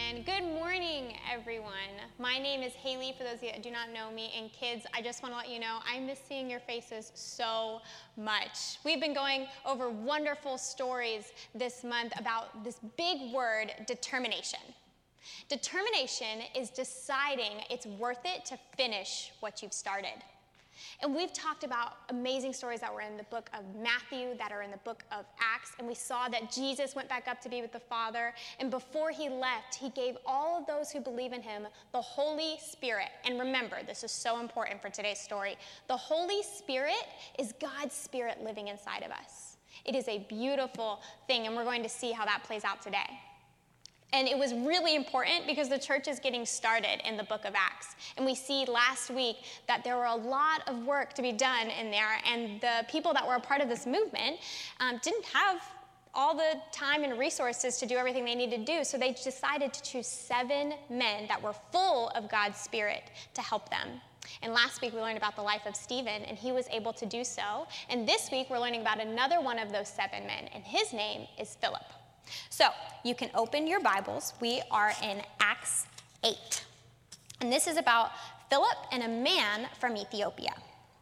And good morning, everyone. My name is Haley, for those of you that do not know me. And kids, I just want to let you know, I miss seeing your faces so much. We've been going over wonderful stories this month about this big word, determination. Determination is deciding it's worth it to finish what you've started. And we've talked about amazing stories that were in the book of Matthew, that are in the book of Acts, and we saw that Jesus went back up to be with the Father, and before he left, he gave all of those who believe in him the Holy Spirit. And remember, this is so important for today's story. The Holy Spirit is God's Spirit living inside of us. It is a beautiful thing, and we're going to see how that plays out today. And it was really important because the church is getting started in the book of Acts. And we see last week that there were a lot of work to be done in there. And the people that were a part of this movement didn't have all the time and resources to do everything they needed to do. So they decided to choose 7 men that were full of God's Spirit to help them. And last week we learned about the life of Stephen, and he was able to do so. And this week we're learning about another one of those 7 men, and his name is Philip. So, you can open your Bibles. We are in Acts 8. And this is about Philip and a man from Ethiopia.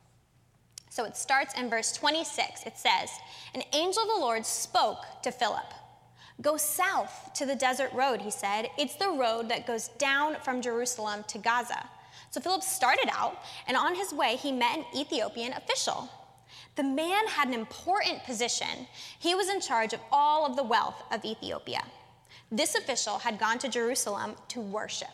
So it starts in verse 26. It says, "An angel of the Lord spoke to Philip. 'Go south to the desert road,' he said. 'It's the road that goes down from Jerusalem to Gaza.' So Philip started out, and on his way he met an Ethiopian official. The man had an important position. He was in charge of all of the wealth of Ethiopia. This official had gone to Jerusalem to worship.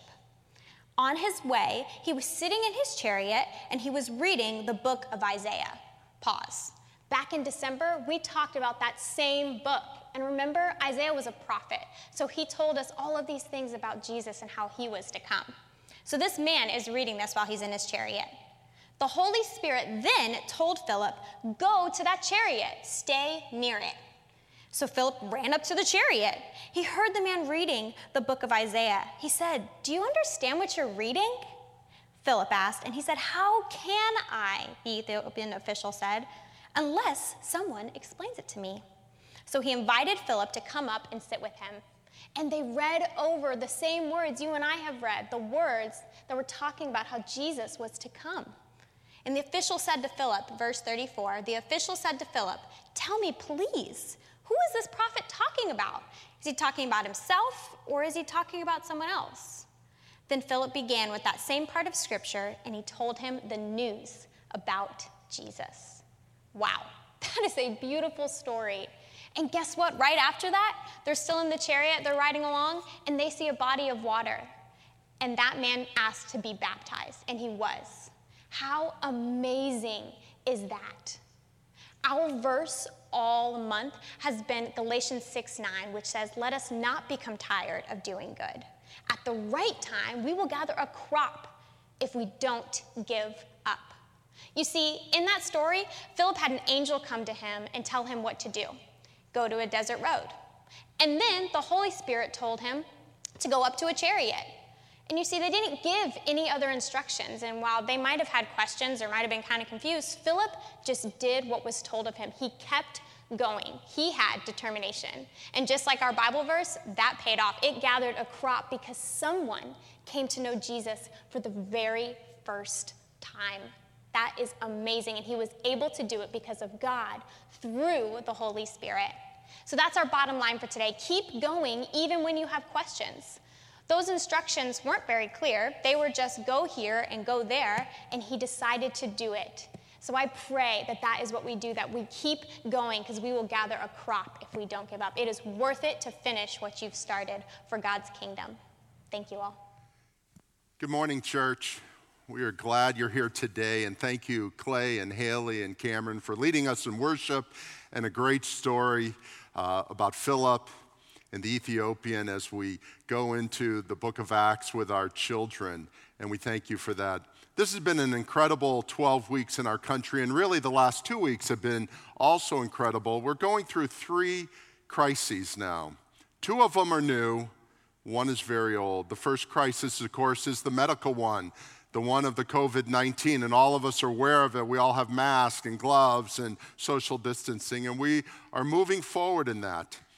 On his way, he was sitting in his chariot, and he was reading the book of Isaiah." Pause. Back in December, we talked about that same book. And remember, Isaiah was a prophet. So he told us all of these things about Jesus and how he was to come. So this man is reading this while he's in his chariot. The Holy Spirit then told Philip, "Go to that chariot, stay near it." So Philip ran up to the chariot. He heard the man reading the book of Isaiah. He said, "Do you understand what you're reading?" Philip asked, and he said, "How can I," the Ethiopian official said, "unless someone explains it to me?" So he invited Philip to come up and sit with him. And they read over the same words you and I have read, the words that were talking about how Jesus was to come. And the official said to Philip, verse 34, the official said to Philip, "Tell me, please, who is this prophet talking about? Is he talking about himself, or is he talking about someone else?" Then Philip began with that same part of Scripture, and he told him the news about Jesus. Wow, that is a beautiful story. And guess what? Right after that, they're still in the chariot, they're riding along, and they see a body of water. And that man asked to be baptized, and he was. How amazing is that? Our verse all month has been Galatians 6:9, which says, "Let us not become tired of doing good. At the right time, we will gather a crop if we don't give up." You see, in that story, Philip had an angel come to him and tell him what to do. Go to a desert road. And then the Holy Spirit told him to go up to a chariot. And you see, they didn't give any other instructions. And while they might have had questions or might have been kind of confused, Philip just did what was told of him. He kept going. He had determination. And just like our Bible verse, that paid off. It gathered a crop because someone came to know Jesus for the very first time. That is amazing. And he was able to do it because of God through the Holy Spirit. So that's our bottom line for today. Keep going even when you have questions. Those instructions weren't very clear. They were just go here and go there, and he decided to do it. So I pray that that is what we do, that we keep going, because we will gather a crop if we don't give up. It is worth it to finish what you've started for God's kingdom. Thank you all. Good morning, church. We are glad you're here today, and thank you, Clay and Haley and Cameron, for leading us in worship and a great story about Philip and the Ethiopian as we go into the book of Acts with our children, and we thank you for that. This has been an incredible 12 weeks in our country, and really the last 2 weeks have been also incredible. We're going through 3 crises now. 2 of them are new, 1 is very old. The first crisis, of course, is the medical one, the one of the COVID-19, and all of us are aware of it. We all have masks and gloves and social distancing, and we are moving forward in that.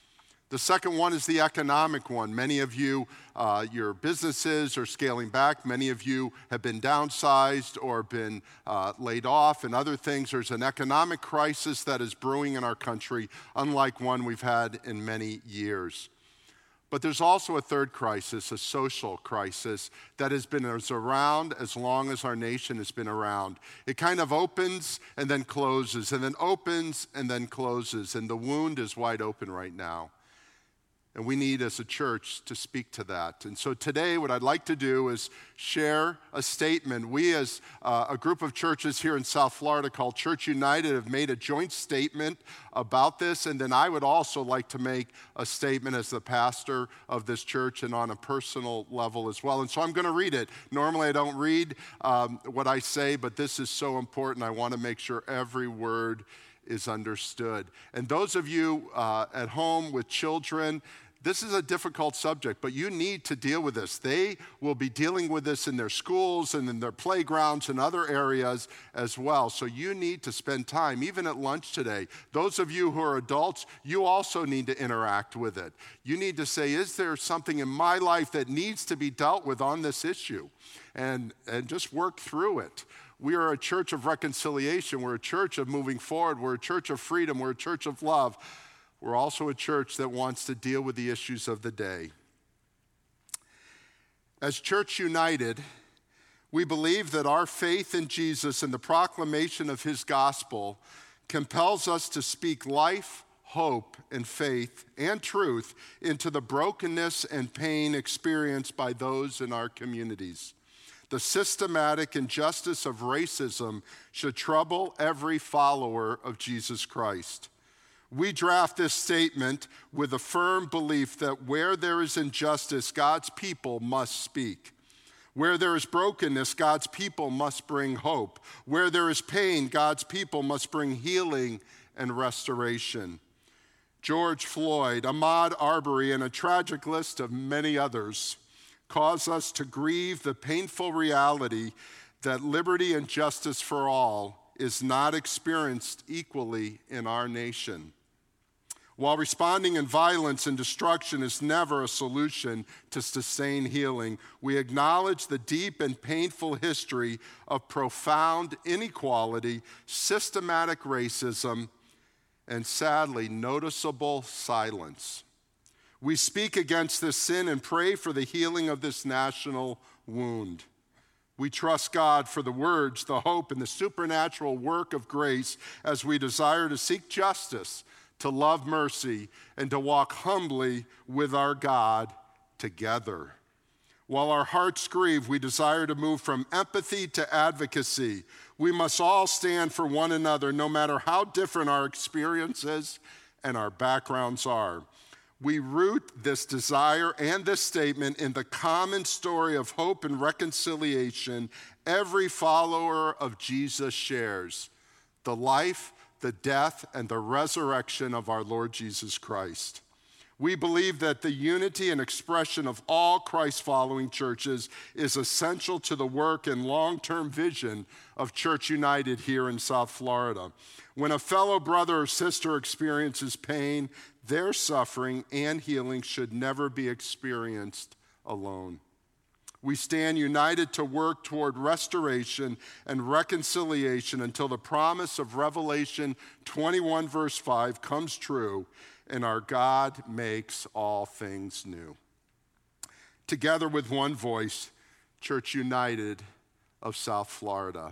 The second one is the economic one. Many of you, your businesses are scaling back. Many of you have been downsized or been laid off and other things. There's an economic crisis that is brewing in our country, unlike one we've had in many years. But there's also a third crisis, a social crisis, that has been around as long as our nation has been around. It kind of opens and then closes, and then opens and then closes, and the wound is wide open right now. And we need, as a church, to speak to that. And so today, what I'd like to do is share a statement. We, as a group of churches here in South Florida called Church United, have made a joint statement about this. And then I would also like to make a statement as the pastor of this church and on a personal level as well. And so I'm going to read it. Normally, I don't read what I say, but this is so important. I want to make sure every word is understood. And those of you at home with children, this is a difficult subject, but you need to deal with this. They will be dealing with this in their schools and in their playgrounds and other areas as well. So you need to spend time, even at lunch today. Those of you who are adults, you also need to interact with it. You need to say, is there something in my life that needs to be dealt with on this issue? And just work through it. We are a church of reconciliation. We're a church of moving forward. We're a church of freedom. We're a church of love. We're also a church that wants to deal with the issues of the day. As Church United, we believe that our faith in Jesus and the proclamation of his gospel compels us to speak life, hope, and faith and truth into the brokenness and pain experienced by those in our communities. The systematic injustice of racism should trouble every follower of Jesus Christ. We draft this statement with a firm belief that where there is injustice, God's people must speak. Where there is brokenness, God's people must bring hope. Where there is pain, God's people must bring healing and restoration. George Floyd, Ahmaud Arbery, and a tragic list of many others cause us to grieve the painful reality that liberty and justice for all is not experienced equally in our nation. While responding in violence and destruction is never a solution to sustain healing, we acknowledge the deep and painful history of profound inequality, systematic racism, and sadly, noticeable silence. We speak against this sin and pray for the healing of this national wound. We trust God for the words, the hope, and the supernatural work of grace as we desire to seek justice, to love mercy, and to walk humbly with our God together. While our hearts grieve, we desire to move from empathy to advocacy. We must all stand for one another, no matter how different our experiences and our backgrounds are. We root this desire and this statement in the common story of hope and reconciliation every follower of Jesus shares: the life, the death, and the resurrection of our Lord Jesus Christ. We believe that the unity and expression of all Christ-following churches is essential to the work and long-term vision of Church United here in South Florida. When a fellow brother or sister experiences pain, their suffering and healing should never be experienced alone. We stand united to work toward restoration and reconciliation until the promise of Revelation 21, verse 5 comes true, and our God makes all things new. Together with one voice, Church United of South Florida.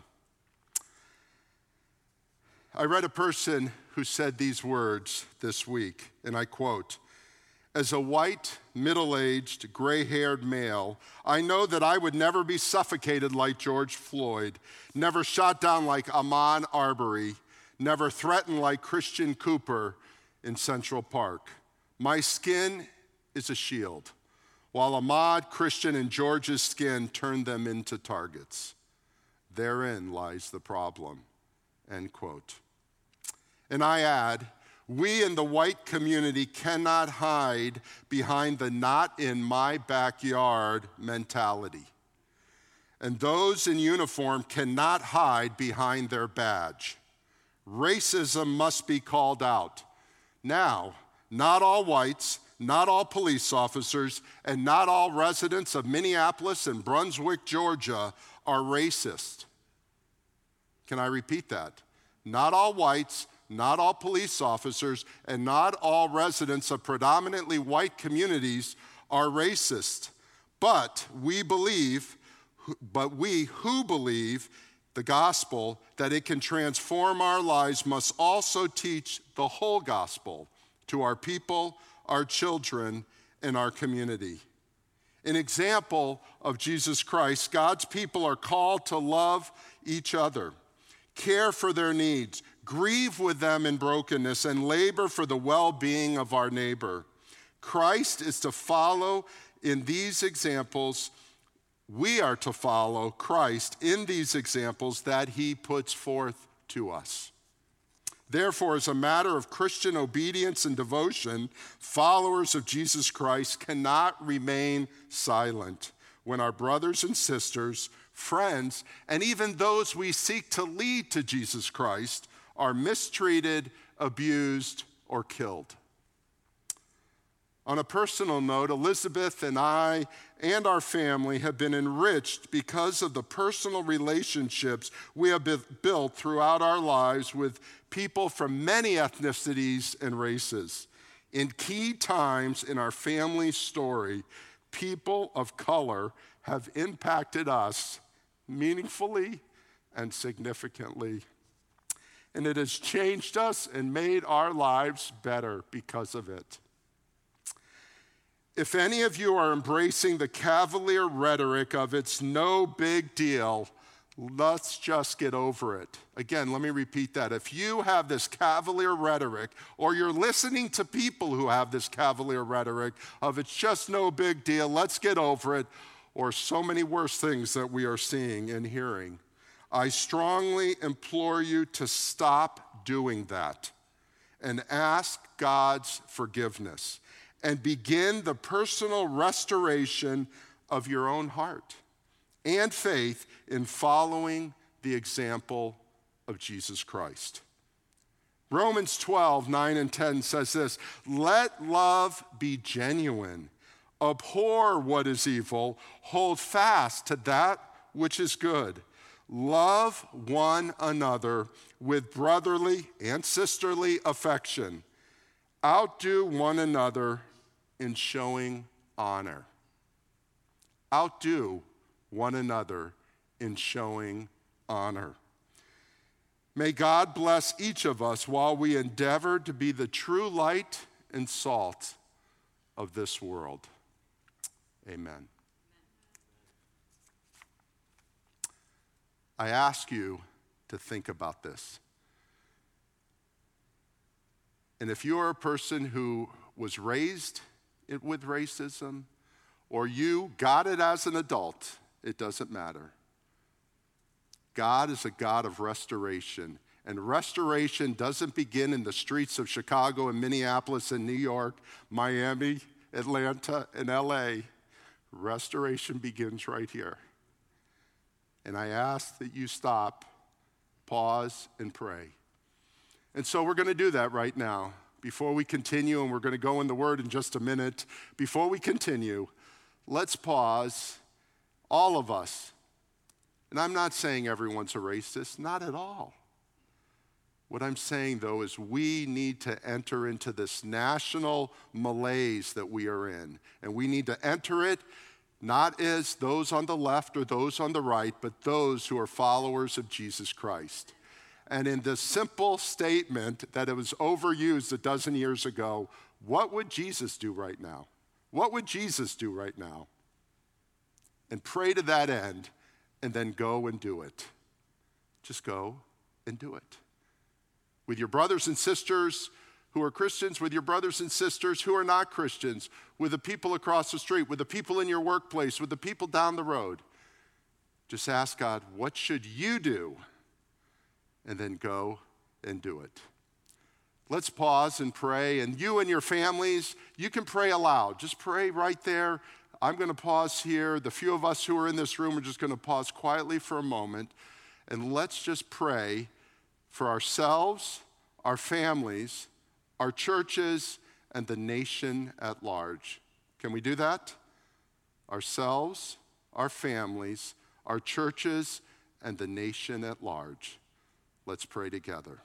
I read a person who said these words this week, and I quote, "As a white, middle-aged, gray-haired male, I know that I would never be suffocated like George Floyd, never shot down like Ahmaud Arbery, never threatened like Christian Cooper in Central Park. My skin is a shield, while Ahmaud, Christian, and George's skin turned them into targets. Therein lies the problem," end quote. And I add, we in the white community cannot hide behind the "not in my backyard" mentality. And those in uniform cannot hide behind their badge. Racism must be called out. Now, not all whites, not all police officers, and not all residents of Minneapolis and Brunswick, Georgia, are racist. Can I repeat that? Not all whites, not all police officers, and not all residents of predominantly white communities are racist. But we who believe the gospel, that it can transform our lives, must also teach the whole gospel to our people, our children, and our community. An example of Jesus Christ, God's people are called to love each other, care for their needs, grieve with them in brokenness, and labor for the well-being of our neighbor. Christ is to follow in these examples. We are to follow Christ in these examples that he puts forth to us. Therefore, as a matter of Christian obedience and devotion, followers of Jesus Christ cannot remain silent when our brothers and sisters, friends, and even those we seek to lead to Jesus Christ are mistreated, abused, or killed. On a personal note, Elizabeth and I and our family have been enriched because of the personal relationships we have built throughout our lives with people from many ethnicities and races. In key times in our family story, people of color have impacted us meaningfully and significantly. And it has changed us and made our lives better because of it. If any of you are embracing the cavalier rhetoric of it's no big deal, let's just get over it. Again, let me repeat that. If you have this cavalier rhetoric, or you're listening to people who have this cavalier rhetoric of it's just no big deal, let's get over it, or so many worse things that we are seeing and hearing, I strongly implore you to stop doing that and ask God's forgiveness and begin the personal restoration of your own heart and faith in following the example of Jesus Christ. Romans 12, 9 and 10 says this, "Let love be genuine. Abhor what is evil. Hold fast to that which is good. Love one another with brotherly and sisterly affection. Outdo one another in showing honor." Outdo one another in showing honor. May God bless each of us while we endeavor to be the true light and salt of this world. Amen. I ask you to think about this. And if you are a person who was raised with racism, or you got it as an adult, it doesn't matter. God is a God of restoration. And restoration doesn't begin in the streets of Chicago and Minneapolis and New York, Miami, Atlanta, and LA. Restoration begins right here. And I ask that you stop, pause, and pray. And so we're going to do that right now. Before we continue, and we're going to go in the Word in just a minute, before we continue, let's pause, all of us. And I'm not saying everyone's a racist, not at all. What I'm saying, though, is we need to enter into this national malaise that we are in. And we need to enter it not as those on the left or those on the right, but those who are followers of Jesus Christ. And in this simple statement that it was overused a dozen years ago, what would Jesus do right now? What would Jesus do right now? And pray to that end, and then go and do it. Just go and do it. With your brothers and sisters who are Christians, with your brothers and sisters who are not Christians, with the people across the street, with the people in your workplace, with the people down the road. Just ask God, what should you do? And then go and do it. Let's pause and pray. And you and your families, you can pray aloud. Just pray right there. I'm going to pause here. The few of us who are in this room are just going to pause quietly for a moment. And let's just pray for ourselves, our families, our churches, and the nation at large. Can we do that? Ourselves, our families, our churches, and the nation at large. Let's pray together.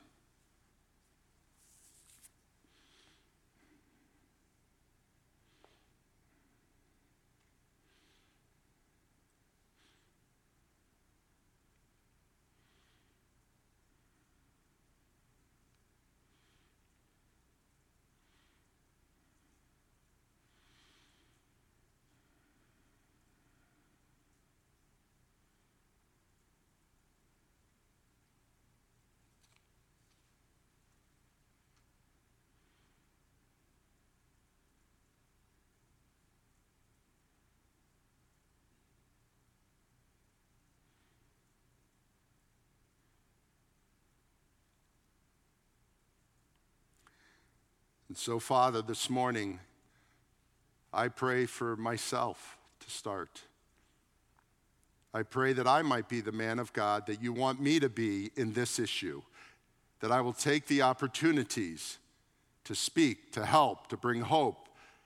And so, Father, this morning, I pray for myself to start. I pray that I might be the man of God that you want me to be in this issue, that I will take the opportunities to speak, to help, to bring hope,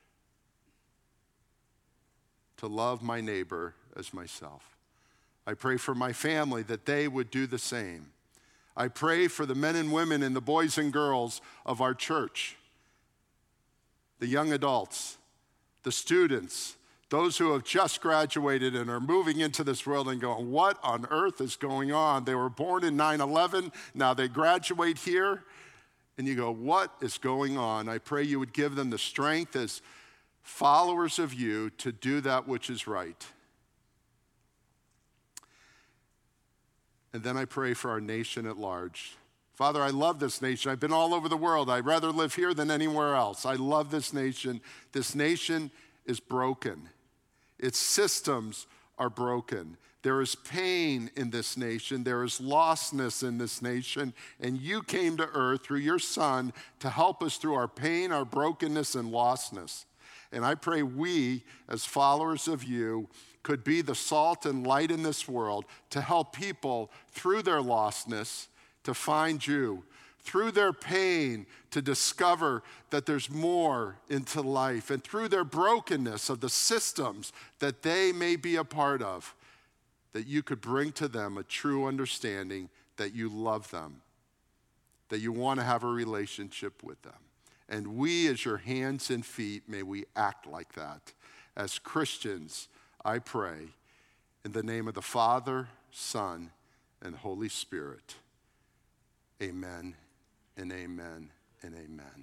to love my neighbor as myself. I pray for my family that they would do the same. I pray for the men and women and the boys and girls of our church, the young adults, the students, those who have just graduated and are moving into this world and going, what on earth is going on? They were born in 9/11, now they graduate here, and you go, what is going on? I pray you would give them the strength as followers of you to do that which is right. And then I pray for our nation at large. Father, I love this nation. I've been all over the world. I'd rather live here than anywhere else. I love this nation. This nation is broken. Its systems are broken. There is pain in this nation. There is lostness in this nation. And you came to earth through your Son to help us through our pain, our brokenness, and lostness. And I pray we, as followers of you, could be the salt and light in this world to help people through their lostness to find you, through their pain to discover that there's more into life, and through their brokenness of the systems that they may be a part of, that you could bring to them a true understanding that you love them, that you want to have a relationship with them. And we, as your hands and feet, may we act like that. As Christians, I pray in the name of the Father, Son, and Holy Spirit. Amen and amen and amen.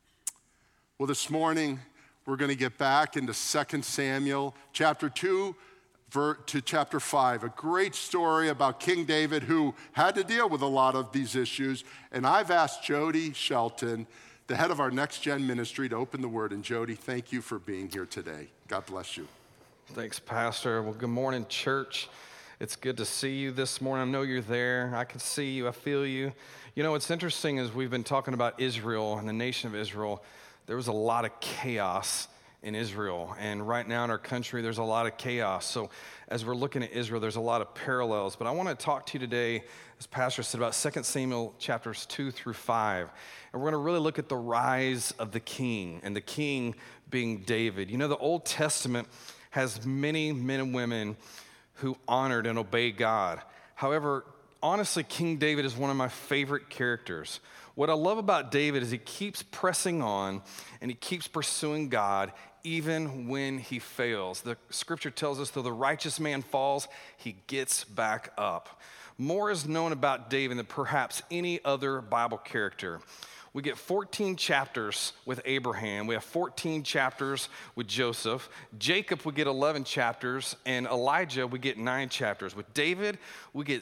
Well, this morning, we're going to get back into 2 Samuel chapter 2 to chapter 5, a great story about King David who had to deal with a lot of these issues. And I've asked Jody Shelton, the head of our Next Gen ministry, to open the word. And Jody, thank you for being here today. God bless you. Thanks, Pastor. Well, good morning, church. It's good to see you this morning. I know you're there. I can see you. I feel you. You know, what's interesting is we've been talking about Israel and the nation of Israel. There was a lot of chaos in Israel. And right now in our country, there's a lot of chaos. So as we're looking at Israel, there's a lot of parallels. But I want to talk to you today, as Pastor said, about 2 Samuel chapters 2 through 5. And we're going to really look at the rise of the king, and the king being David. You know, the Old Testament has many men and women who honored and obeyed God. However, honestly, King David is one of my favorite characters. What I love about David is he keeps pressing on and he keeps pursuing God even when he fails. The scripture tells us, though the righteous man falls, he gets back up. More is known about David than perhaps any other Bible character. We get 14 chapters with Abraham. We have 14 chapters with Joseph. Jacob, we get 11 chapters. And Elijah, we get 9 chapters. With David, we get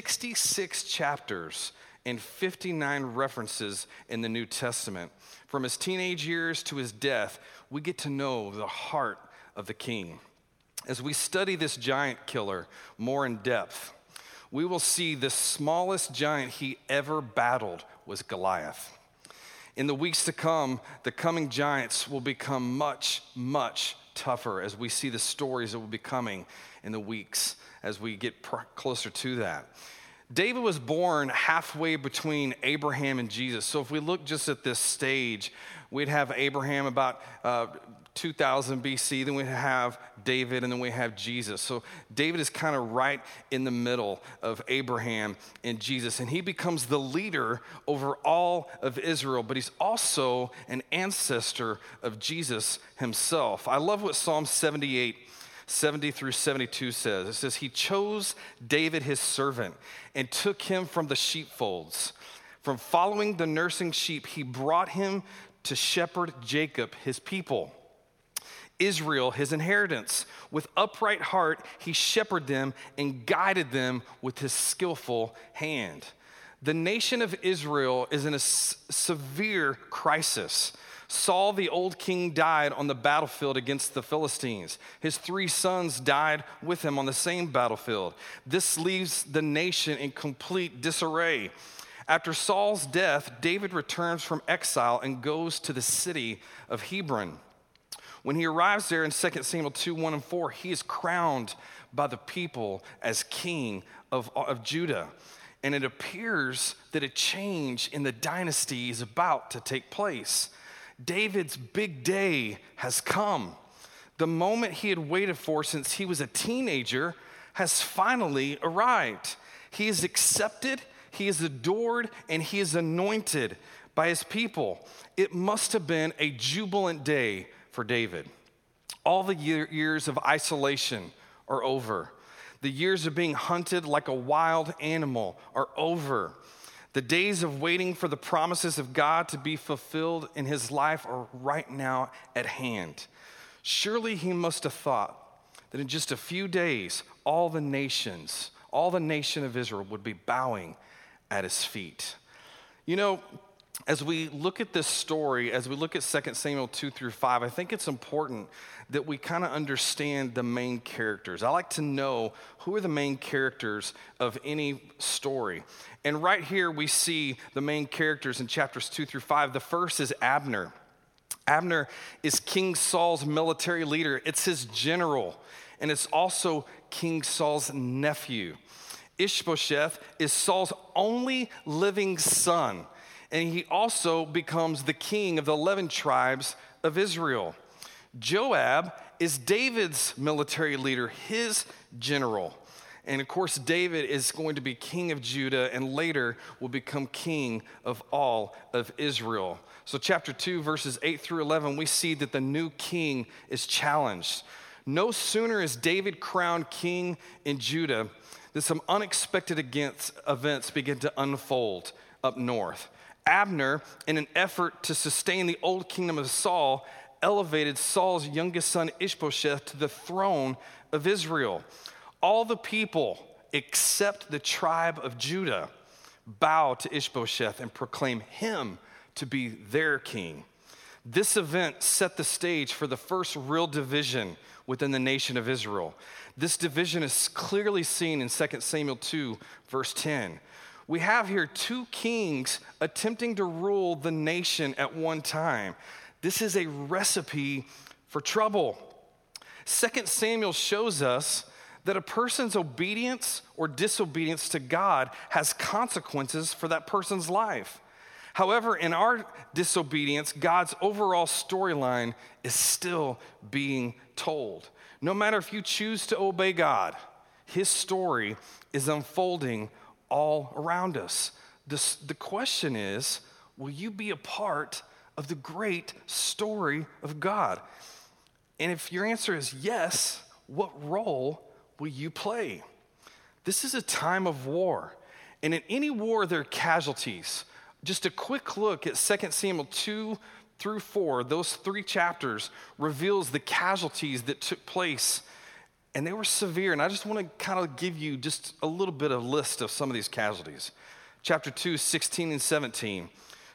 66 chapters and 59 references in the New Testament. From his teenage years to his death, we get to know the heart of the king. As we study this giant killer more in depth, we will see the smallest giant he ever battled was Goliath. In the weeks to come, the coming giants will become much, much tougher as we see the stories that will be coming in the weeks as we get closer to that. David was born halfway between Abraham and Jesus. So if we look just at this stage, We'd have Abraham about 2000 BC, then we have David, and then we have Jesus. So David is kind of right in the middle of Abraham and Jesus, and he becomes the leader over all of Israel, but he's also an ancestor of Jesus himself. I love what Psalm 78, 70 through 72 says. It says, he chose David his servant and took him from the sheepfolds. From following the nursing sheep, he brought him to shepherd Jacob, his people. Israel, his inheritance. With upright heart, he shepherded them and guided them with his skillful hand. The nation of Israel is in a severe crisis. Saul, the old king, died on the battlefield against the Philistines. His 3 sons died with him on the same battlefield. This leaves the nation in complete disarray. After Saul's death, David returns from exile and goes to the city of Hebron. When he arrives there in 2 Samuel 2, 1 and 4, he is crowned by the people as king of Judah. And it appears that a change in the dynasty is about to take place. David's big day has come. The moment he had waited for since he was a teenager has finally arrived. He is accepted, he is adored, and he is anointed by his people. It must have been a jubilant day for David. All the years of isolation are over. The years of being hunted like a wild animal are over. The days of waiting for the promises of God to be fulfilled in his life are right now at hand. Surely he must have thought that in just a few days, all the nation of Israel would be bowing at his feet. You know, as we look at this story, as we look at 2 Samuel 2 through 5, I think it's important that we kind of understand the main characters. I like to know who are the main characters of any story. And right here we see the main characters in chapters 2 through 5. The first is Abner. Abner is King Saul's military leader. It's his general, and it's also King Saul's nephew. Ishbosheth is Saul's only living son, and he also becomes the king of the 11 tribes of Israel. Joab is David's military leader, his general. And of course, David is going to be king of Judah and later will become king of all of Israel. So chapter 2, verses 8 through 11, we see that the new king is challenged. No sooner is David crowned king in Judah than some unexpected events begin to unfold up north. Abner, in an effort to sustain the old kingdom of Saul, elevated Saul's youngest son Ishbosheth to the throne of Israel. All the people, except the tribe of Judah, bow to Ishbosheth and proclaim him to be their king. This event set the stage for the first real division within the nation of Israel. This division is clearly seen in 2 Samuel 2, verse 10. We have here 2 kings attempting to rule the nation at one time. This is a recipe for trouble. 2 Samuel shows us that a person's obedience or disobedience to God has consequences for that person's life. However, in our disobedience, God's overall storyline is still being told. No matter if you choose to obey God, his story is unfolding all around us. The question is, will you be a part of the great story of God? And if your answer is yes, what role will you play? This is a time of war. And in any war, there are casualties. Just a quick look at 2 Samuel 2 through 4, those 3 chapters reveals the casualties that took place. And they were severe. And I just want to kind of give you just a little bit of a list of some of these casualties. Chapter 2, 16 and 17.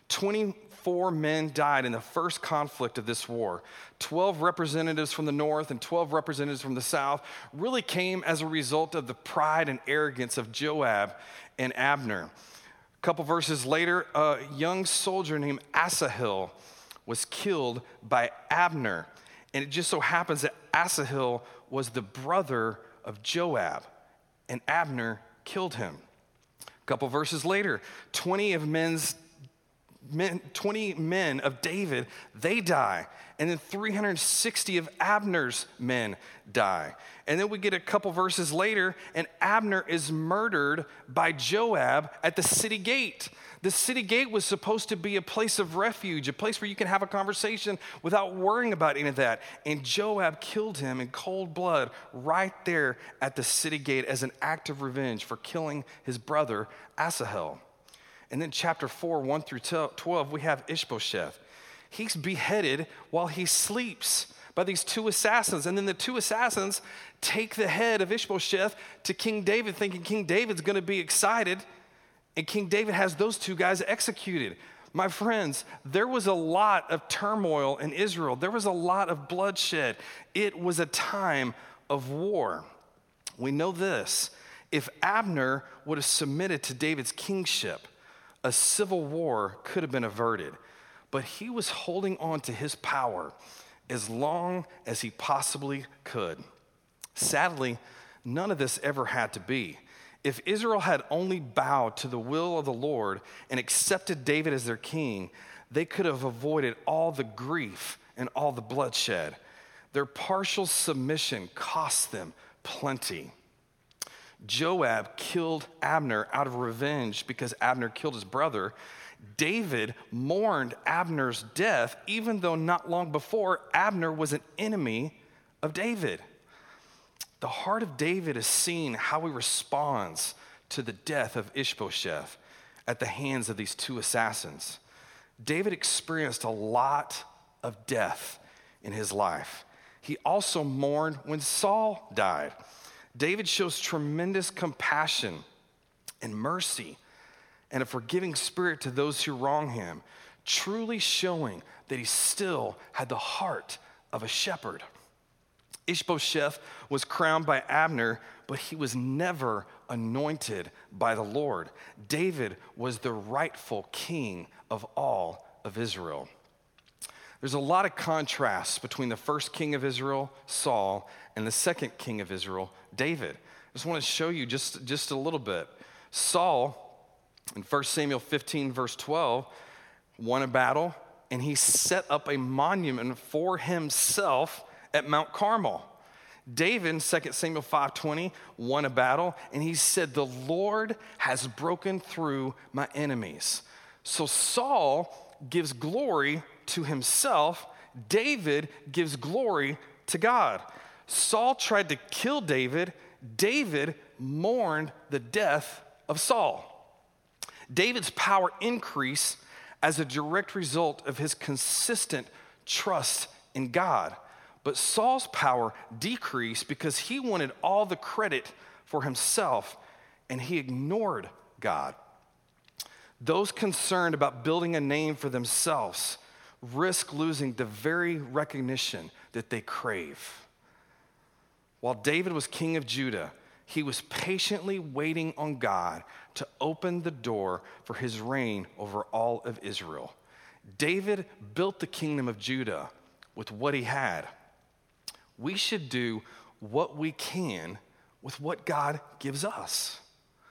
24 men died in the first conflict of this war. 12 representatives from the north and 12 representatives from the south really came as a result of the pride and arrogance of Joab and Abner. A couple verses later, a young soldier named Asahel was killed by Abner. And it just so happens that Asahel was the brother of Joab, and Abner killed him. A couple verses later, 20 of men's men of David, they die. And then 360 of Abner's men die. And then we get a couple verses later, and Abner is murdered by Joab at the city gate. The city gate was supposed to be a place of refuge, a place where you can have a conversation without worrying about any of that. And Joab killed him in cold blood right there at the city gate as an act of revenge for killing his brother Asahel. And then chapter 4, 1 through 12, we have Ishbosheth. He's beheaded while he sleeps by these two assassins. And then the two assassins take the head of Ishbosheth to King David, thinking King David's going to be excited. And King David has those two guys executed. My friends, there was a lot of turmoil in Israel. There was a lot of bloodshed. It was a time of war. We know this. If Abner would have submitted to David's kingship, a civil war could have been averted. But he was holding on to his power as long as he possibly could. Sadly, none of this ever had to be. If Israel had only bowed to the will of the Lord and accepted David as their king, they could have avoided all the grief and all the bloodshed. Their partial submission cost them plenty. Joab killed Abner out of revenge because Abner killed his brother. David mourned Abner's death, even though not long before, Abner was an enemy of David. The heart of David is seen how he responds to the death of Ishbosheth at the hands of these two assassins. David experienced a lot of death in his life. He also mourned when Saul died. David shows tremendous compassion and mercy and a forgiving spirit to those who wrong him, truly showing that he still had the heart of a shepherd. Ishbosheth was crowned by Abner, but he was never anointed by the Lord. David was the rightful king of all of Israel. There's a lot of contrasts between the first king of Israel, Saul, and the second king of Israel, David. I just want to show you just a little bit. Saul, in 1 Samuel 15, verse 12, won a battle, and he set up a monument for himself at Mount Carmel. David, in 2 Samuel 5:20, won a battle, and he said, "The Lord has broken through my enemies." So Saul gives glory to himself. David gives glory to God. Saul tried to kill David. David mourned the death of Saul. David's power increased as a direct result of his consistent trust in God. But Saul's power decreased because he wanted all the credit for himself and he ignored God. Those concerned about building a name for themselves risk losing the very recognition that they crave. While David was king of Judah, he was patiently waiting on God to open the door for his reign over all of Israel. David built the kingdom of Judah with what he had. We should do what we can with what God gives us.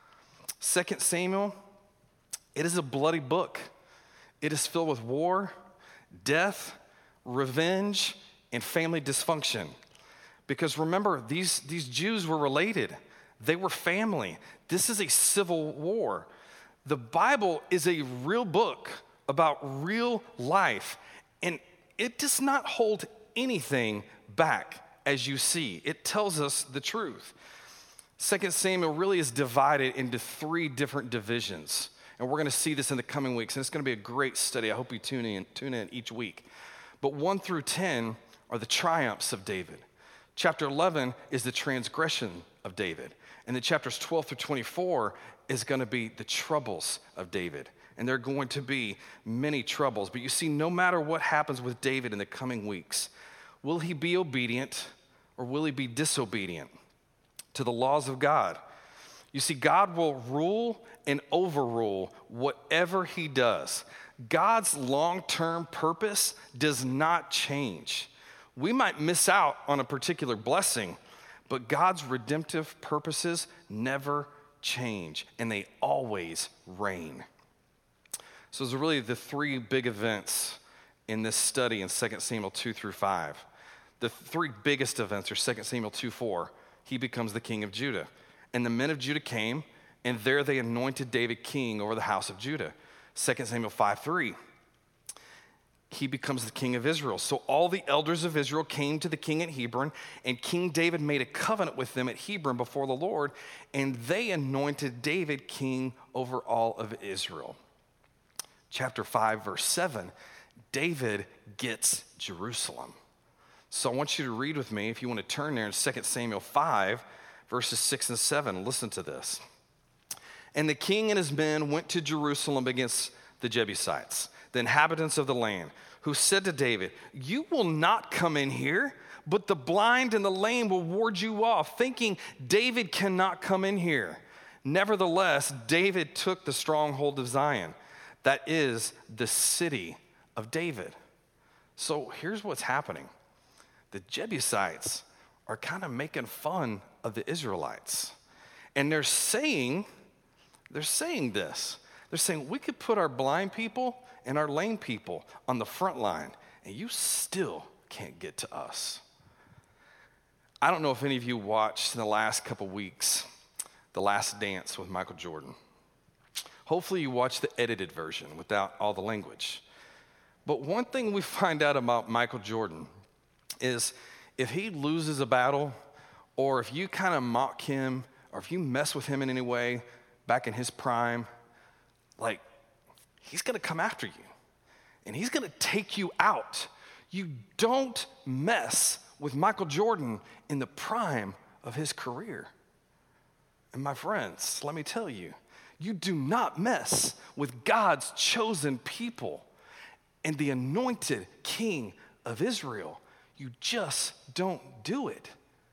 2 Samuel, it is a bloody book. It is filled with war, death, revenge, and family dysfunction. Because remember, these Jews were related. They were family. This is a civil war. The Bible is a real book about real life, and it does not hold anything back, as you see. It tells us the truth. 2 Samuel really is divided into 3 different divisions, and we're going to see this in the coming weeks, and it's going to be a great study. I hope you tune in each week. But 1 through 10 are the triumphs of David. Chapter 11 is the transgression of David. And then chapters 12 through 24 is going to be the troubles of David. And there are going to be many troubles. But you see, no matter what happens with David in the coming weeks, will he be obedient or will he be disobedient to the laws of God? You see, God will rule and overrule whatever he does. God's long-term purpose does not change. We might miss out on a particular blessing, but God's redemptive purposes never change, and they always reign. So those are really the three big events in this study in 2 Samuel 2 through 5. The three biggest events are 2 Samuel 2:4. He becomes the king of Judah. And the men of Judah came, and there they anointed David king over the house of Judah. 2 Samuel 5:3. He becomes the king of Israel. So all the elders of Israel came to the king at Hebron, and King David made a covenant with them at Hebron before the Lord, and they anointed David king over all of Israel. Chapter 5, verse 7, David gets Jerusalem. So I want you to read with me, if you want to turn there in 2 Samuel 5, verses 6 and 7. Listen to this. And the king and his men went to Jerusalem against the Jebusites, the inhabitants of the land, who said to David, "You will not come in here, but the blind and the lame will ward you off," thinking David cannot come in here. Nevertheless, David took the stronghold of Zion, that is the city of David. So here's what's happening. The Jebusites are kind of making fun of the Israelites. And they're saying this. They're saying, we could put our blind people and our lame people on the front line, and you still can't get to us. I don't know if any of you watched in the last couple weeks The Last Dance with Michael Jordan. Hopefully you watched the edited version without all the language. But one thing we find out about Michael Jordan is if he loses a battle, or if you kind of mock him, or if you mess with him in any way back in his prime, like, he's going to come after you, and he's going to take you out. You don't mess with Michael Jordan in the prime of his career. And my friends, let me tell you, you do not mess with God's chosen people and the anointed king of Israel. You just don't do it.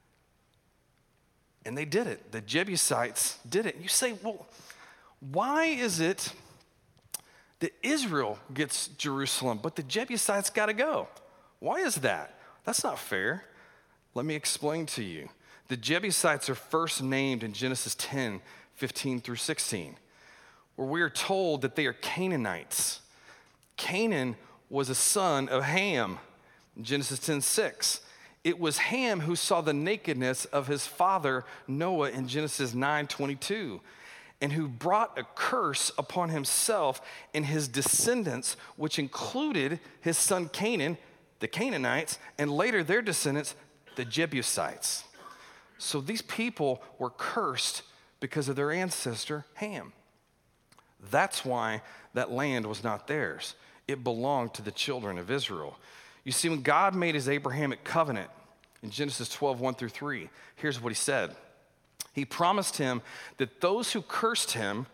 And they did it. The Jebusites did it. And you say, well, why is it that Israel gets Jerusalem, but the Jebusites got to go? Why is that? That's not fair. Let me explain to you. The Jebusites are first named in Genesis 10, 15 through 16, where we are told that they are Canaanites. Canaan was a son of Ham, in Genesis 10:6. It was Ham who saw the nakedness of his father Noah in Genesis 9:22, and who brought a curse upon himself and his descendants, which included his son Canaan, the Canaanites, and later their descendants, the Jebusites. So these people were cursed because of their ancestor Ham. That's why that land was not theirs. It belonged to the children of Israel. You see, when God made his Abrahamic covenant in Genesis 12, 1 through 3, here's what he said. He promised him that those who cursed him,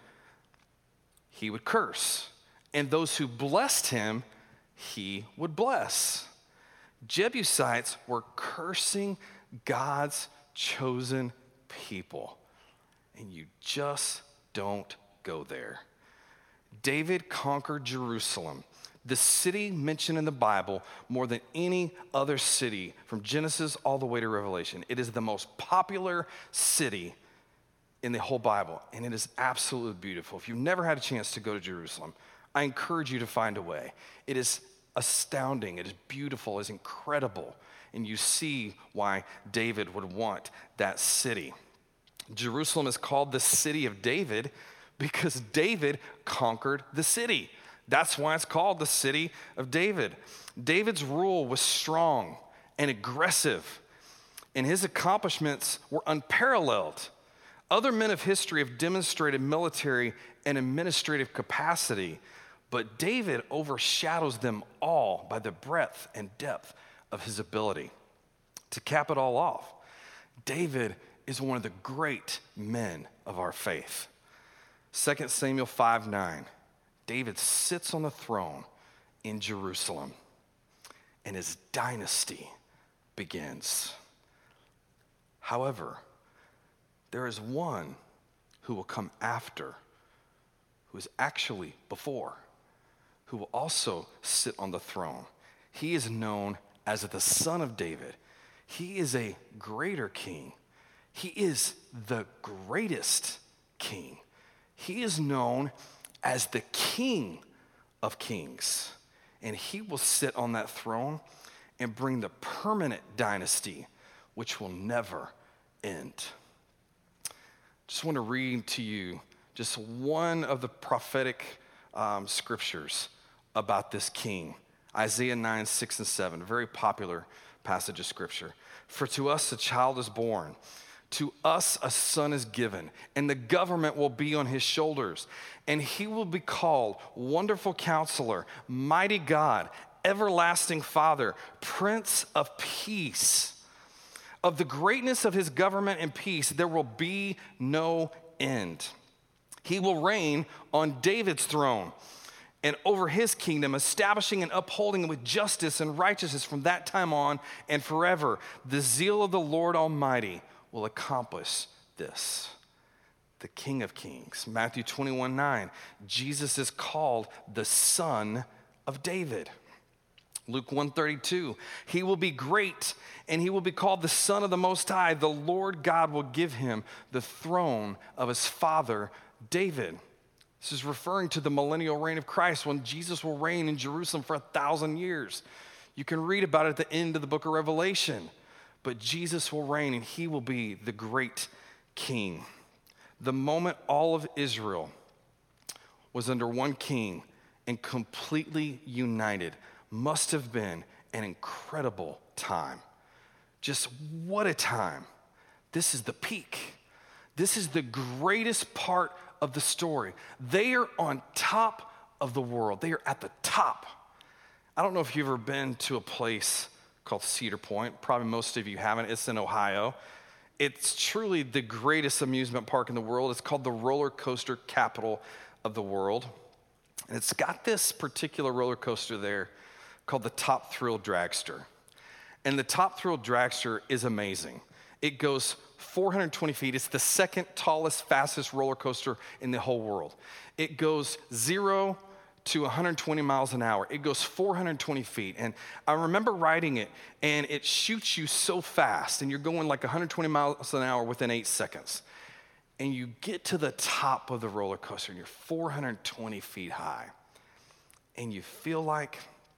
he would curse, and those who blessed him, he would bless. Jebusites were cursing God's chosen people, and you just don't go there. David conquered Jerusalem, the city mentioned in the Bible more than any other city from Genesis all the way to Revelation. It is the most popular city in the whole Bible, and it is absolutely beautiful. If you've never had a chance to go to Jerusalem, I encourage you to find a way. It is astounding, it is beautiful, it is incredible, and you see why David would want that city. Jerusalem is called the city of David because David conquered the city. That's why it's called the city of David. David's rule was strong and aggressive, and his accomplishments were unparalleled. Other men of history have demonstrated military and administrative capacity, but David overshadows them all by the breadth and depth of his ability. To cap it all off, David is one of the great men of our faith. 2 Samuel 5:9. David sits on the throne in Jerusalem, and his dynasty begins. However, there is one who will come after, who is actually before, who will also sit on the throne. He is known as the Son of David. He is a greater king. He is the greatest king. He is known as the King of Kings. And he will sit on that throne and bring the permanent dynasty, which will never end. Just want to read to you just one of the prophetic scriptures about this king. Isaiah 9, 6 and 7, a very popular passage of scripture. For to us a child is born, to us a son is given, and the government will be on his shoulders. And he will be called Wonderful Counselor, Mighty God, Everlasting Father, Prince of Peace. Of the greatness of his government and peace, there will be no end. He will reign on David's throne and over his kingdom, establishing and upholding it with justice and righteousness from that time on and forever. The zeal of the Lord Almighty will accomplish this. The King of Kings. Matthew 21, 9. Jesus is called the Son of David. Luke 1:32, he will be great and he will be called the Son of the Most High. The Lord God will give him the throne of his father David. This is referring to the millennial reign of Christ when Jesus will reign in Jerusalem for 1,000 years. You can read about it at the end of the book of Revelation. But Jesus will reign and he will be the great king. The moment all of Israel was under one king and completely united must have been an incredible time. Just what a time. This is the peak. This is the greatest part of the story. They are on top of the world. They are at the top. I don't know if you've ever been to a place called Cedar Point. Probably most of you haven't. It's in Ohio. It's truly the greatest amusement park in the world. It's called the roller coaster capital of the world. And it's got this particular roller coaster there called the Top Thrill Dragster. And the Top Thrill Dragster is amazing. It goes 420 feet. It's the second tallest, fastest roller coaster in the whole world. It goes 0 to 120 miles an hour. It goes 420 feet. And I remember riding it, and it shoots you so fast, and you're going like 120 miles an hour within 8 seconds. And you get to the top of the roller coaster, and you're 420 feet high. And you feel like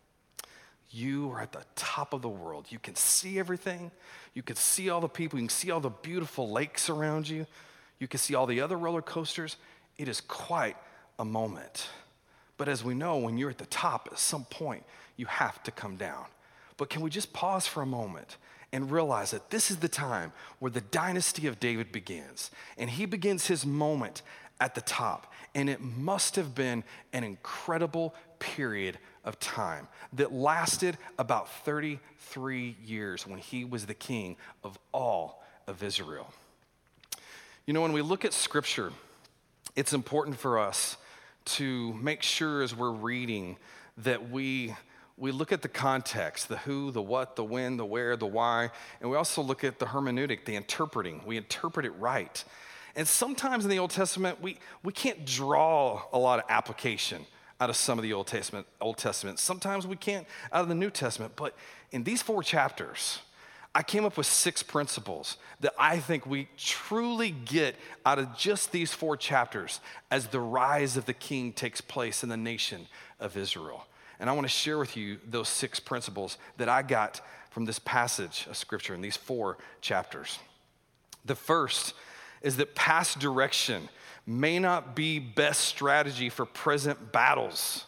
you are at the top of the world. You can see everything. You can see all the people. You can see all the beautiful lakes around you. You can see all the other roller coasters. It is quite a moment. But as we know, when you're at the top, at some point, you have to come down. But can we just pause for a moment and realize that this is the time where the dynasty of David begins. And he begins his moment at the top. And it must have been an incredible period of time that lasted about 33 years when he was the king of all of Israel. You know, when we look at Scripture, it's important for us to make sure as we're reading that we look at the context, the who, the what, the when, the where, the why, and we also look at the hermeneutic, the interpreting. We interpret it right. And sometimes in the Old Testament, we can't draw a lot of application out of some of the Old Testament. Sometimes we can't out of the New Testament. But in these 4 chapters, I came up with 6 principles that I think we truly get out of just these 4 chapters as the rise of the king takes place in the nation of Israel. And I want to share with you those 6 principles that I got from this passage of Scripture in these 4 chapters. The first is that past direction may not be best strategy for present battles.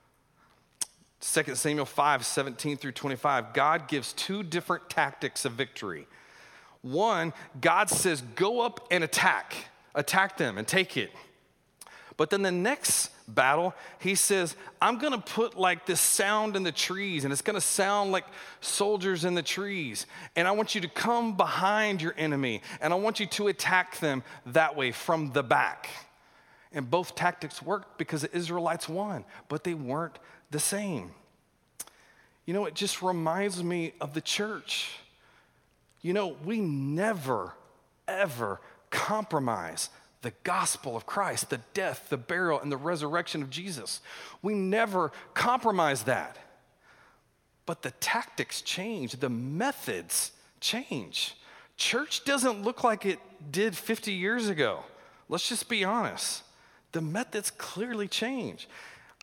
2 Samuel 5, 17 through 25, God gives 2 different tactics of victory. One, God says, go up and attack them and take it. But then the next battle, he says, I'm going to put like this sound in the trees, and it's going to sound like soldiers in the trees. And I want you to come behind your enemy, and I want you to attack them that way from the back. And both tactics worked because the Israelites won, but they weren't the same. You know, it just reminds me of the church. You know, we never, ever compromise the gospel of Christ, the death, the burial, and the resurrection of Jesus. We never compromise that. But the tactics change, the methods change. Church doesn't look like it did 50 years ago. Let's just be honest. The methods clearly change.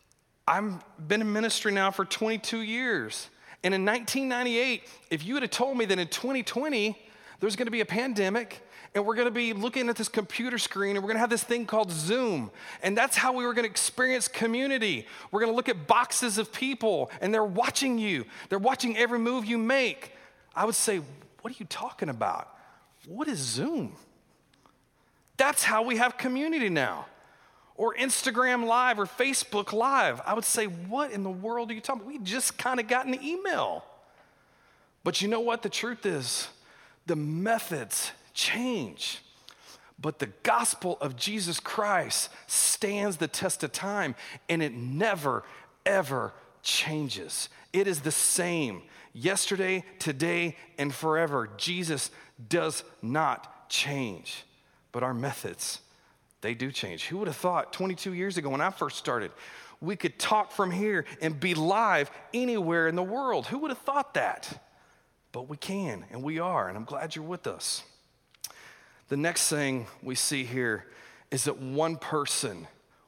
I've been in ministry now for 22 years. And in 1998, if you would have told me that in 2020, there's going to be a pandemic, and we're going to be looking at this computer screen, and we're going to have this thing called Zoom, and that's how we were going to experience community. We're going to look at boxes of people, and they're watching you. They're watching every move you make. I would say, what are you talking about? What is Zoom? That's how we have community now. Or Instagram Live or Facebook Live. I would say, what in the world are you talking about? We just kind of got an email. But you know what the truth is? The methods change. But the gospel of Jesus Christ stands the test of time, and it never, ever changes. It is the same yesterday, today, and forever. Jesus does not change. But our methods, they do change. Who would have thought 22 years ago when I first started, we could talk from here and be live anywhere in the world? Who would have thought that? But we can, and we are, and I'm glad you're with us. The next thing we see here is that one person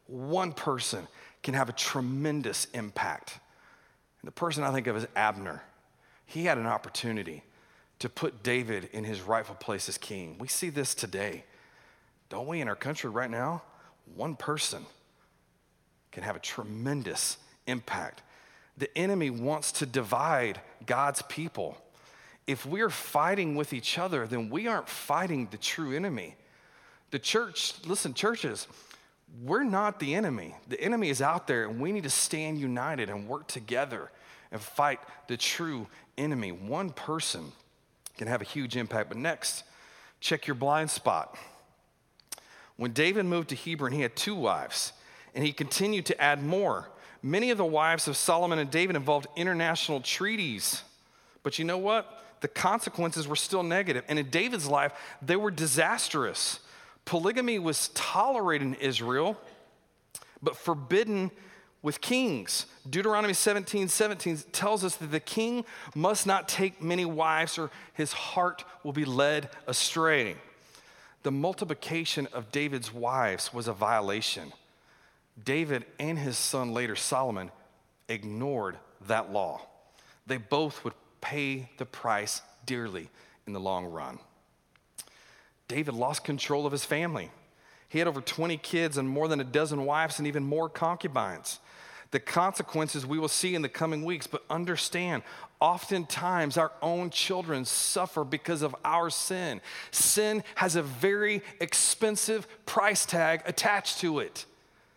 can have a tremendous impact. And the person I think of is Abner. He had an opportunity to put David in his rightful place as king. We see this today. Don't we, in our country right now? One person can have a tremendous impact. The enemy wants to divide God's people. If we're fighting with each other, then we aren't fighting the true enemy. The church, listen, churches, we're not the enemy. The enemy is out there, and we need to stand united and work together and fight the true enemy. One person can have a huge impact. But next, check your blind spot. When David moved to Hebron, he had 2 wives, and he continued to add more. Many of the wives of Solomon and David involved international treaties. But you know what? The consequences were still negative. And in David's life, they were disastrous. Polygamy was tolerated in Israel, but forbidden with kings. Deuteronomy 17:17 tells us that the king must not take many wives, or his heart will be led astray. The multiplication of David's wives was a violation. David and his son later, Solomon, ignored that law. They both would pay the price dearly in the long run. David lost control of his family. He had over 20 kids and more than a dozen wives and even more concubines. The consequences we will see in the coming weeks, but understand, oftentimes our own children suffer because of our sin. Sin has a very expensive price tag attached to it.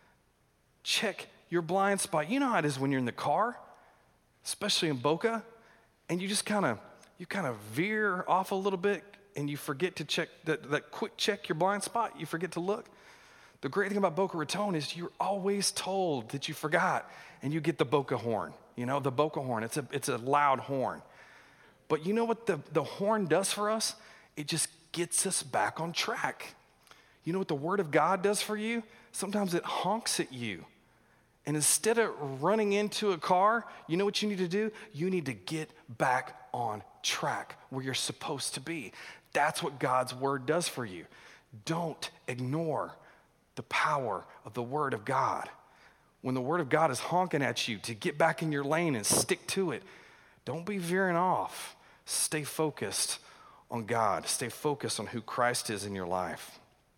Check your blind spot. You know how it is when you're in the car, especially in Boca, and you just kind of veer off a little bit, and you forget to check that quick check your blind spot. You forget to look. The great thing about Boca Raton is you're always told that you forgot, and you get the Boca horn. You know, the Boca horn. It's a loud horn. But you know what the horn does for us? It just gets us back on track. You know what the Word of God does for you? Sometimes it honks at you. And instead of running into a car, you know what you need to do? You need to get back on track where you're supposed to be. That's what God's Word does for you. Don't ignore the power of the Word of God. When the Word of God is honking at you to get back in your lane and stick to it, don't be veering off. Stay focused on God. Stay focused on who Christ is in your life.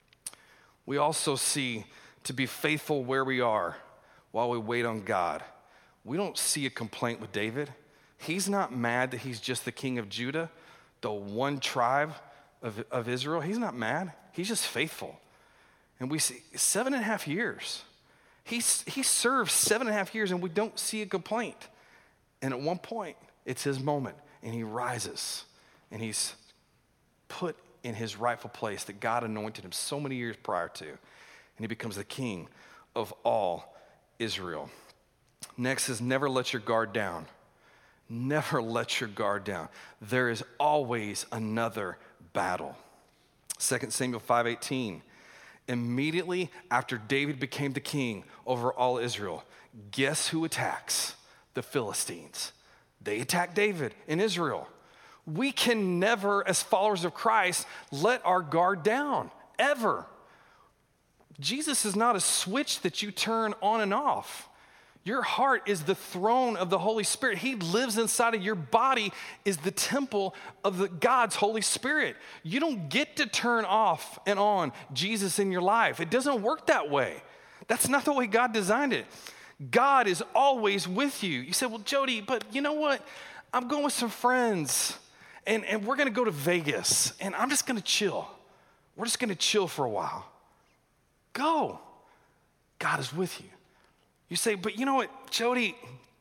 We also see to be faithful where we are while we wait on God. We don't see a complaint with David. He's not mad that he's just the king of Judah, the one tribe of Israel. He's not mad. He's just faithful. And we see 7.5 years. He served 7.5 years, and we don't see a complaint. And at one point, it's his moment, and he rises, and he's put in his rightful place that God anointed him so many years prior to, and he becomes the king of all Israel. Next is never let your guard down. Never let your guard down. There is always another battle. 2 Samuel 5:18. Immediately after David became the king over all Israel, guess who attacks? The Philistines. They attack David in Israel. We can never, as followers of Christ, let our guard down, ever. Jesus is not a switch that you turn on and off. Your heart is the throne of the Holy Spirit. He lives inside of your body, is the temple of God's Holy Spirit. You don't get to turn off and on Jesus in your life. It doesn't work that way. That's not the way God designed it. God is always with you. You say, well, Jody, but you know what? I'm going with some friends, and we're going to go to Vegas, and I'm just going to chill. We're just going to chill for a while. Go. God is with you. You say, but you know what, Jody,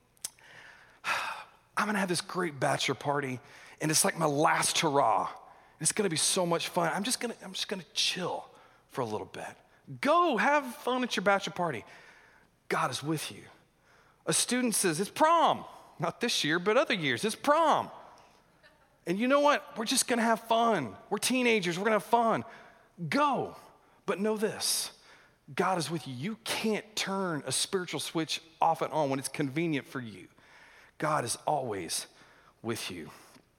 I'm going to have this great bachelor party, and it's like my last hurrah. It's going to be so much fun. I'm just going to chill for a little bit. Go have fun at your bachelor party. God is with you. A student says, it's prom. Not this year, but other years. It's prom. And you know what? We're just going to have fun. We're teenagers. We're going to have fun. Go. But know this. God is with you. You can't turn a spiritual switch off and on when it's convenient for you. God is always with you.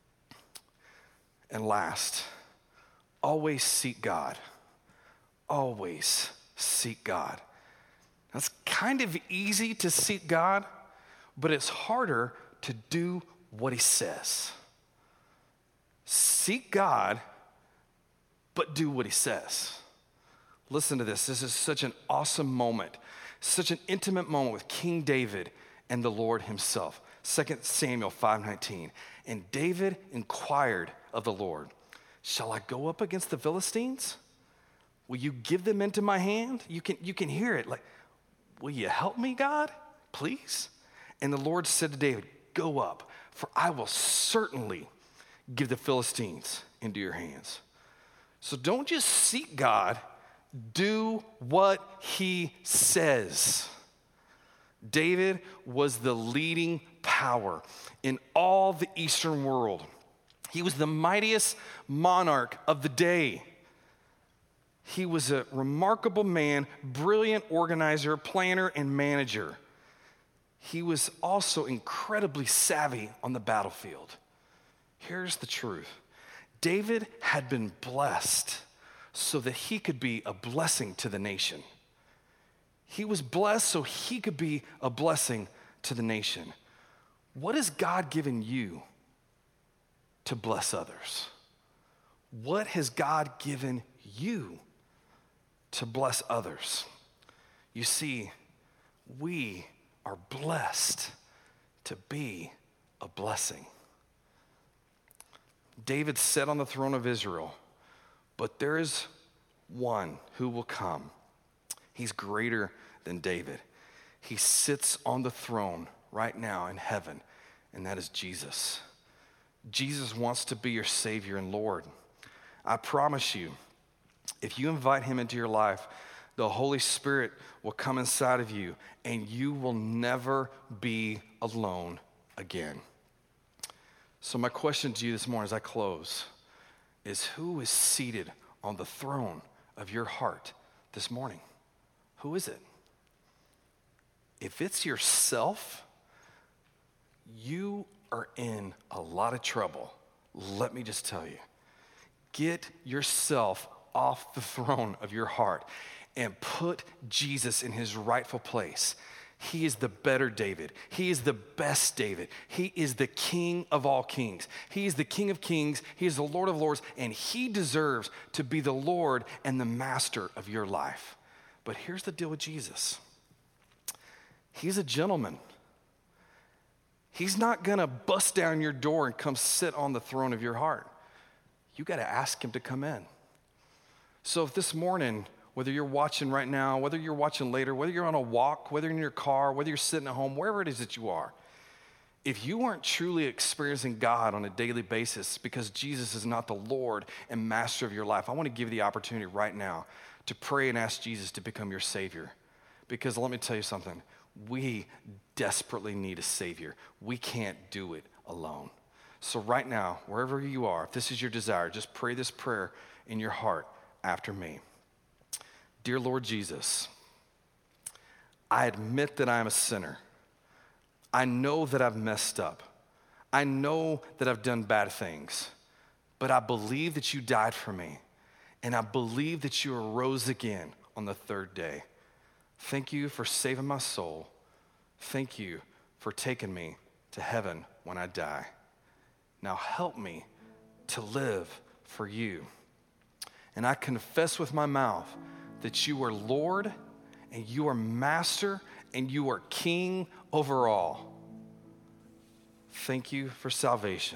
And last, always seek God. Always seek God. That's kind of easy to seek God, but it's harder to do what he says. Seek God, but do what he says. Listen to this. This is such an awesome moment, such an intimate moment with King David and the Lord himself. 2 Samuel 5:19. And David inquired of the Lord, shall I go up against the Philistines? Will you give them into my hand? You can hear it like, will you help me, God? Please? And the Lord said to David, go up, for I will certainly give the Philistines into your hands. So don't just seek God, do what he says. David was the leading power in all the Eastern world. He was the mightiest monarch of the day. He was a remarkable man, brilliant organizer, planner, and manager. He was also incredibly savvy on the battlefield. Here's the truth. David had been blessed so that he could be a blessing to the nation. He was blessed so he could be a blessing to the nation. What has God given you to bless others? What has God given you to bless others? You see, we are blessed to be a blessing. David sat on the throne of Israel, but there is one who will come. He's greater than David. He sits on the throne right now in heaven, and that is Jesus. Jesus wants to be your Savior and Lord. I promise you, if you invite him into your life, the Holy Spirit will come inside of you, and you will never be alone again. So my question to you this morning as I close is, who is seated on the throne of your heart this morning? Who is it? If it's yourself, you are in a lot of trouble. Let me just tell you. Get yourself off the throne of your heart and put Jesus in his rightful place. He is the better David. He is the best David. He is the King of all kings. He is the King of kings. He is the Lord of lords, and he deserves to be the Lord and the master of your life. But here's the deal with Jesus. He's a gentleman. He's not gonna bust down your door and come sit on the throne of your heart. You gotta ask him to come in. So if this morning, whether you're watching right now, whether you're watching later, whether you're on a walk, whether you're in your car, whether you're sitting at home, wherever it is that you are, if you aren't truly experiencing God on a daily basis because Jesus is not the Lord and master of your life, I want to give you the opportunity right now to pray and ask Jesus to become your Savior. Because let me tell you something, we desperately need a Savior. We can't do it alone. So right now, wherever you are, if this is your desire, just pray this prayer in your heart after me. Dear Lord Jesus, I admit that I am a sinner. I know that I've messed up. I know that I've done bad things, but I believe that you died for me, and I believe that you arose again on the third day. Thank you for saving my soul. Thank you for taking me to heaven when I die. Now help me to live for you. And I confess with my mouth that you are Lord and you are Master and you are King over all. Thank you for salvation.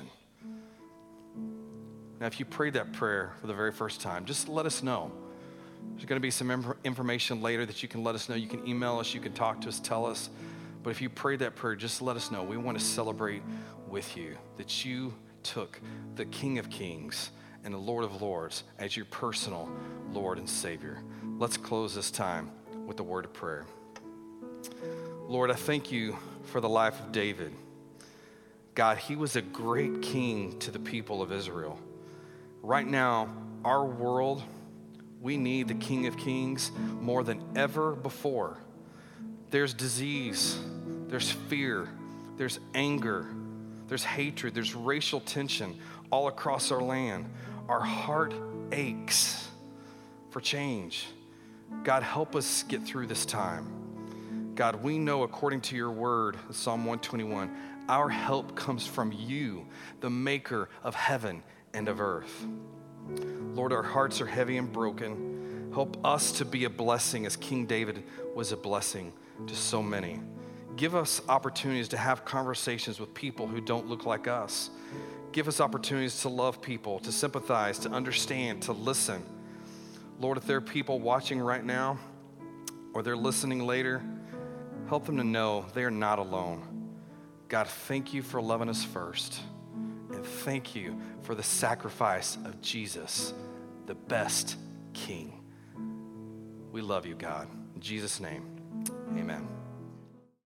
Now, if you prayed that prayer for the very first time, just let us know. There's going to be some information later that you can let us know. You can email us, you can talk to us, tell us. But if you prayed that prayer, just let us know. We want to celebrate with you that you took the King of Kings and the Lord of Lords as your personal Lord and Savior. Let's close this time with a word of prayer. Lord, I thank you for the life of David. God, he was a great king to the people of Israel. Right now, our world, we need the King of Kings more than ever before. There's disease, there's fear, there's anger, there's hatred, there's racial tension all across our land. Our heart aches for change. God, help us get through this time. God, we know according to your word, Psalm 121, our help comes from you, the maker of heaven and of earth. Lord, our hearts are heavy and broken. Help us to be a blessing as King David was a blessing to so many. Give us opportunities to have conversations with people who don't look like us. Give us opportunities to love people, to sympathize, to understand, to listen. Lord, if there are people watching right now or they're listening later, help them to know they are not alone. God, thank you for loving us first. And thank you for the sacrifice of Jesus, the best King. We love you, God. In Jesus' name, amen.